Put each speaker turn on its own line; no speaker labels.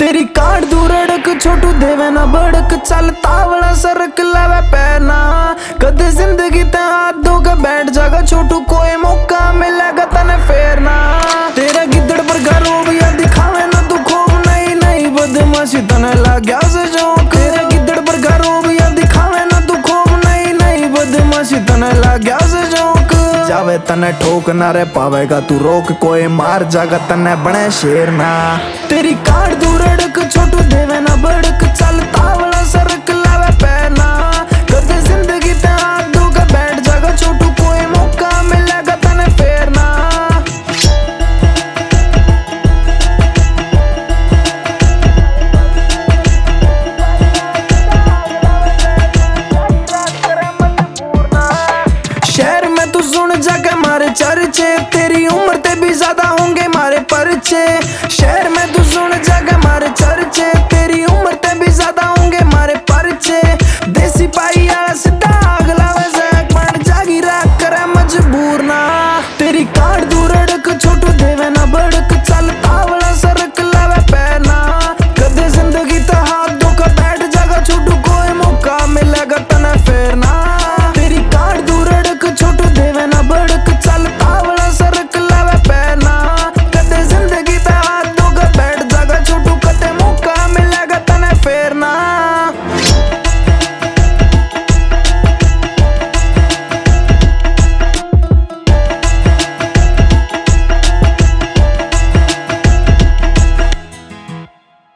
तेरी काट दूर अड़क छोटू देवे ना बड़क चल तावड़ा सरक लावे पैना कदे जिंदगी ते हाथ धो के बैठ जागा छोटू कोई मौका मिलेगा तने फेरना तेरा गिद्दड़ पर घरों भी दिखावे ना तू खूब नहीं नहीं बदमाशी तने लग गया से जोक तेरा गिद्दड़ पर घरों भी दिखावे ना तू खूब नहीं नहीं बदमाशी तने लग गया से जोक जावे तने ठोक ना रे पावेगा तू रोक कोई मार जागा तने बने शेर ना तेरी काट दूर अड़क छोटू देवे ना बड़क चल तावड़ा सरक लावे पैना कदे जिंदगी ते हाथ धो के बैठ जागा छोटू कोई मौका मिलेगा तने फेरना शहर में तू सुन जाके मारे चर्चे तेरी उम्र ते भी ज्यादा होंगे मारे परचे